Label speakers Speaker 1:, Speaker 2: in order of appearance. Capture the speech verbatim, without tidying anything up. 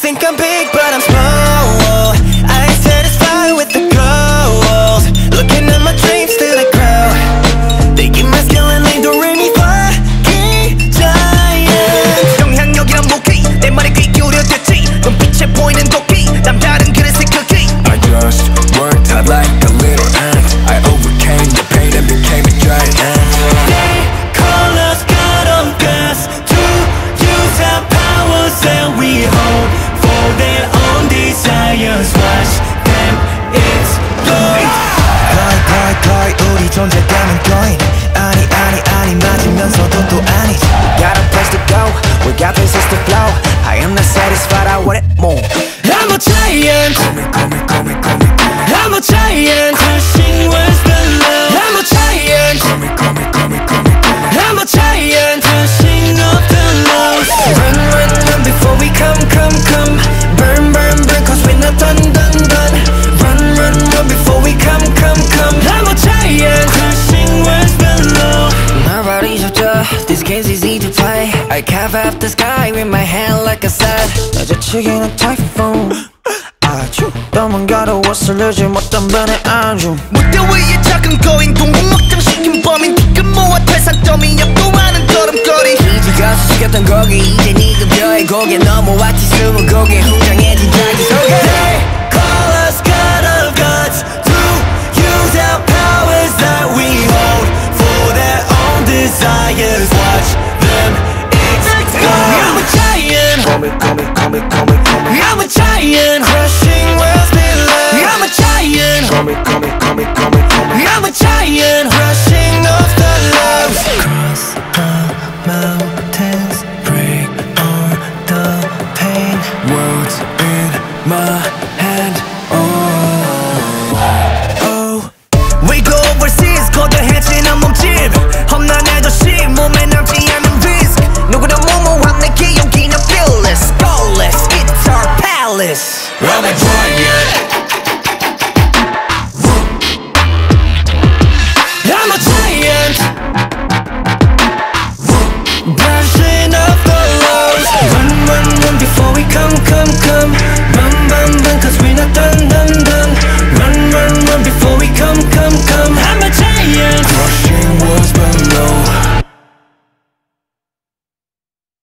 Speaker 1: think I'm big, but I'm small. I ain't satisfied with the goals. Looking at my dreams till they grow. They give my skill and they don't really fucking giant. 영향력이란 무기 내 말에 귀 기울여졌지. 눈빛에 보이는 도끼 남다른 그릇의 크기.
Speaker 2: I just worked hard like a little ant. I overcame the pain and became a giant.
Speaker 1: They call us God of gods to use our powers that we hold for their own desires. Watch them explode. 거의 거의 거의 우리 존재감은 거인. 아니 아니 아니 맞으면서도 또 아니지. We got a place to go, we got places to flow. I am not satisfied, I want it more. I'm a giant.
Speaker 2: Call me, call me, call me, call me, call me.
Speaker 1: I'm a giant. Crushing words below. I'm a giant.
Speaker 2: Call me, call me, call me, call me, call me.
Speaker 1: I'm a giant. Crushing up the lows. Run, run, run before we come, come, come. Burn, burn, burn, cause we're not done, done, done. Run, run, run before we come, come, come. I'm a giant. Crushing words below. My body's up to this game's easy to play. I carve up the sky with my hand like I said. 낮아치기는 typhoon. 아주 도망가도 왔을지 못한 번에 안주. 무대 위에 작은 거인 공공 먹장 시킨 범인 티끌 모아 태산 더미 역도하는 걸음걸이. 이제 가서 시켰던 거기 이제 네가 벼의 고개 넘어왔지 숨은 고개 웅장해진 자기 소개. They call us God of gods to use our powers that we hold for their own desires. Watch them explode. I'm a giant.
Speaker 2: Call me, call me, call me, call me, call me.
Speaker 1: I'm a giant. Crushing worlds below. I'm a giant.
Speaker 2: Call me, call me, call me, call me, call me.
Speaker 1: I'm a giant. Crushing off the lows. Cross the mountains, break all the pain.
Speaker 2: Words in my hand.
Speaker 1: Oh, we go overseas, 거대해지는 몸집. 험난한 도시, 몸에 남지 않는 risk. 누구나 무모한 내 기억이나 fearless, goalless, it's our palace.
Speaker 2: I'm a giant.